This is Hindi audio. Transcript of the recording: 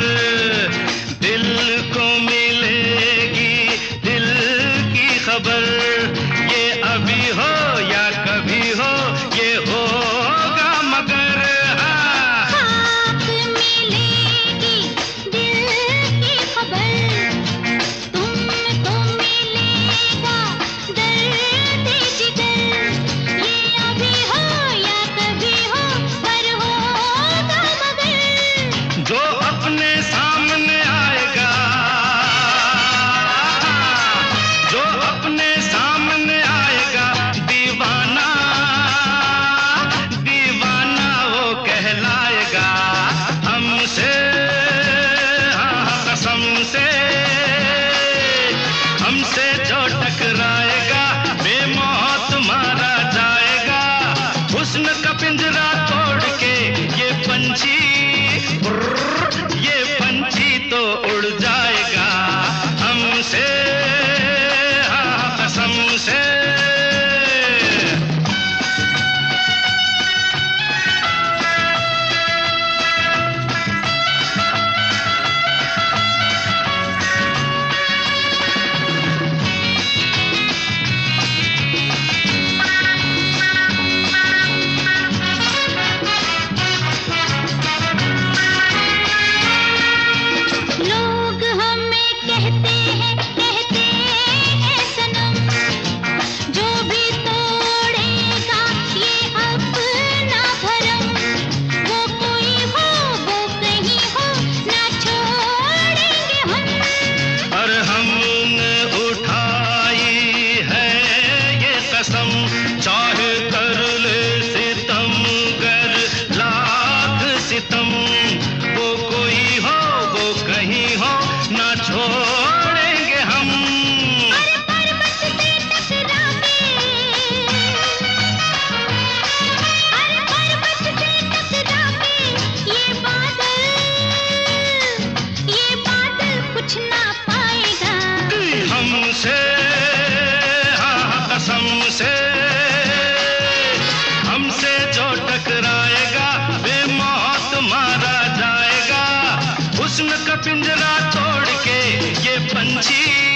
दिल को मिलेगी दिल की खबर, ये अभी हो या कभी हो ये होगा मगर। हाँ मिलेगी दिल की खबर, तुमको मिलेगा दर्द जिगर, ये अभी हो या कभी हो पर होगा मगर। जो अपने सामने आएगा, जो अपने सामने आएगा दीवाना, दीवाना वो कहलाएगा। हमसे हाँ कसम से, हमसे जो टकराएगा बेमौत मारा जाएगा। हुस्न का पिंजरा तोड़ के ये पंछी, ये पंछी तो उड़ जाएगा हमसे हाँ कसम से। लोग हमें कहते हैं सनम, जो भी तोड़ेगा ये अपना भरम, वो कोई हो वो कहीं हो ना छोड़ेंगे हम। और हमने उठाई है ये कसम, चाहे कर ले सितम गर लाख सितम, वो कोई हो वो कहीं हो ना छोड़ेंगे हम। अरे पर्वत से टकरा के, अरे पर्वत से टकरा के ये बादल कुछ ना पाएगा। हमसे हाँ कसम से, हमसे जो टकराएगा बेमौत मारा जाएगा। हुस्न का पिंजरा तोड़ के ये पंछी